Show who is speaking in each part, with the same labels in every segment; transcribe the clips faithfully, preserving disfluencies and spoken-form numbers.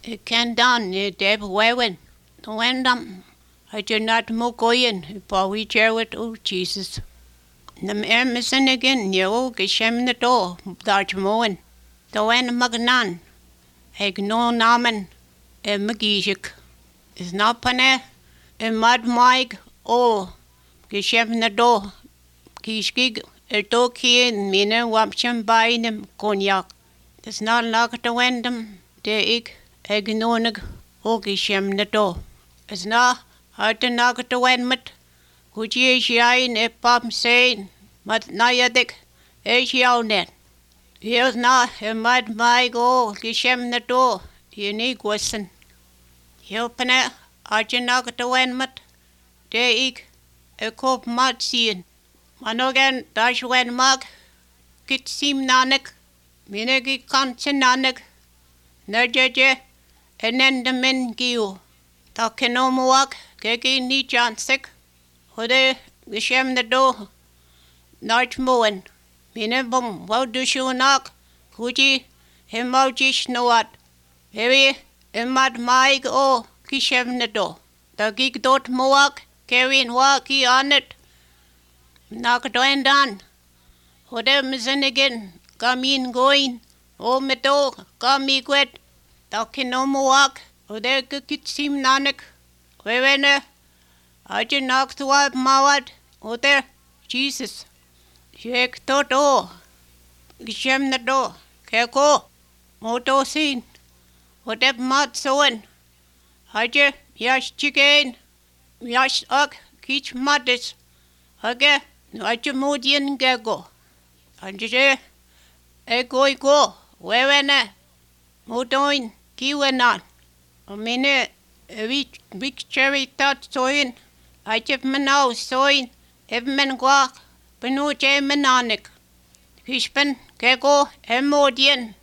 Speaker 1: Ik ken dan je deb wewen. The wendam. I do not mo goyen. Pa we jerwit o Jesus. Nam ermisen again yo geshem the door. Dart moen. The wen magnan. Eg no namen. E magijik. Is not pane. E mad maig o geshem the door. Kishkig. Er do kien mine wapshem bainem konjak. Is not like the wendam. De ik. Eg nonig. O geshem the door. Is na. Uit de nacht te wen met. Goed je is jij in pap zijn. Maar na je dik. Is jou net. Je is na. Je moet mij go. Geshem de door. Je niet wissen. Je pene. Uit je nacht te wen met. De ik. Ik hoop mat zien. Maar nog een. Dat je wen mag. Kit sim nanik. Minig ik kan zijn nanik. Nerjeje. En en de men giel. Dat kan omwag. Kijk niet jansik. Hode geshem de do. Nooit moen. Mine bom. Wou dus je nak. Goedje. Hem wou jish noat. Hewe. Hem mat maig o. Geshem de do. Dat ik dood moak. Kevin waki aan het. Nak doen dan. Hode mizzen again. Kamin goin. O met do. Kami kwet. Dat kan omwag. Hode kikit sim nanik. Wewene. Uit je nacht wat mawad. Oter. Jesus. Jek toto. Geshem de do. Keko. Moto sin. Hotep mat zoen. Uit je. Yash chicken. Yash ak. Kich matis. Hage. Uit je modien gego. Uit je. Ego ego. Wewene. Motoin. Kiwenan. Mine. Wik wik cherry tot soin. Uit je menau soin. Heb men guak. Benu je menanik. Kispen. Keko. Emodien.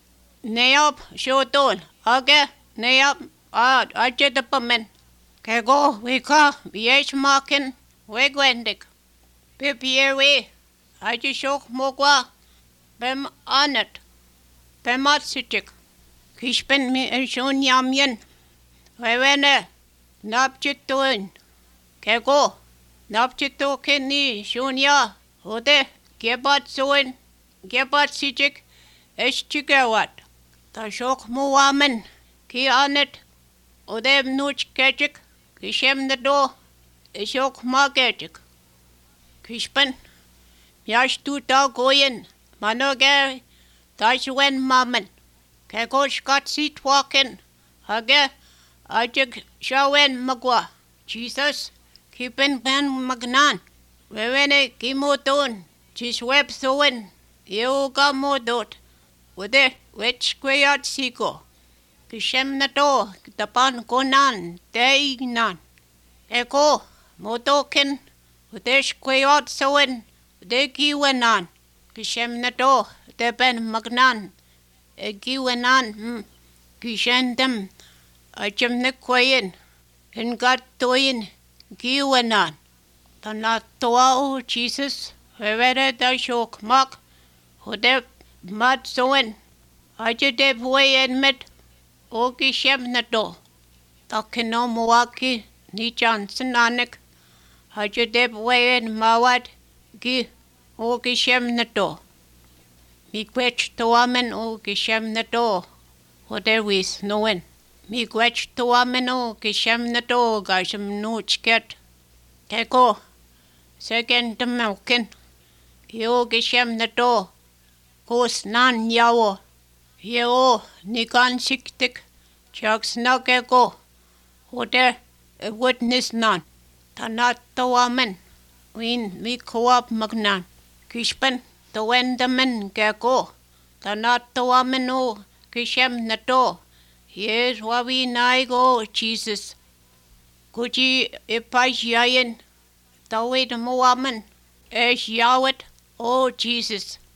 Speaker 1: Neop. Shoton. Age. Neop. Ah. Uit je de pamen. Keko. Wika. Wiesh maken. Wegwendik. Pipier we. Uit je shok mogwa. Bem anet. Bem atsitik. Kispen mi en shon yamien. Wewene. Napchitoin. Keko. Napchito kenni. Shunya. Hode. Gebat zoin. Gebat sijik. Eschigawat. Ta shok muwamen. Ki anet. Ode mnuch kechik. Kishem de do. Eshok ma kechik. Kishpen. Yash tu ta goyen. Manoge. Tashwen mamen. Keko shkat sit walken. Hage. Ajik shawen magwa. Jesus. Kipen ben magnan. Wewene kimoton. Chisweb soen. Yoga modot. Wede. Wech kweyat siko. Kishem na to. Tapan konan. Teignan. Eko. Motoken. Wede kweyat soen. Wede kiwenan. Kishem na to. De ben magnan. E kiwenan. Hmm. Kishendem. Ajam ne kwayen. En gat toyen. Giwenan. Tanat toa o Jesus. Wewere da shok mak. Hode mat zoen. Aje de boyen met. O gishem na do. Takino muaki. Ni jansen anek. Aje de boyen mawad. Gi. O gishem na do. Mi kwech toamen o gishem na do. Hode wis noen. Mi gwech toamen o gishem na do. Gashem nuchket. Keko. Segen de melken. Yo geshem na do. Kos nan yawo. Yo nikan siktik. Chaks na keko. Hode a witness nan. Tanat toamen. Win mi koap magnan. Kishpen. The wendamen keko. Tanat toamen o geshem na do. Here's what we naigo, Jesus. Kuji ipash yayen. Tawid muamen. Esh yawet. Oh, Jesus.